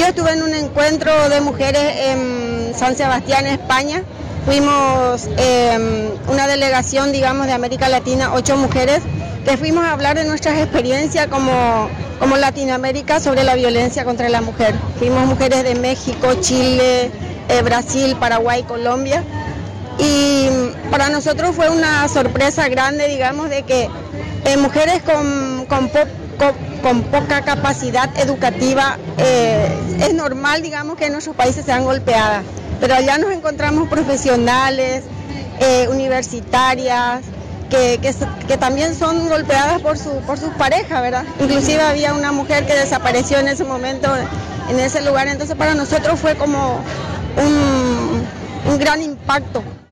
Yo estuve en un encuentro de mujeres en San Sebastián, España. Fuimos una delegación, digamos, de América Latina, 8 mujeres, que fuimos a hablar de nuestras experiencias como Latinoamérica sobre la violencia contra la mujer. Fuimos mujeres de México, Chile, Brasil, Paraguay, Colombia. Y para nosotros fue una sorpresa grande, digamos, de que mujeres con poca capacidad educativa, es normal, digamos, que en nuestros países sean golpeadas, pero allá nos encontramos profesionales, universitarias, que también son golpeadas por sus parejas, ¿verdad? Inclusive había una mujer que desapareció en ese momento, en ese lugar, entonces para nosotros fue como un gran impacto.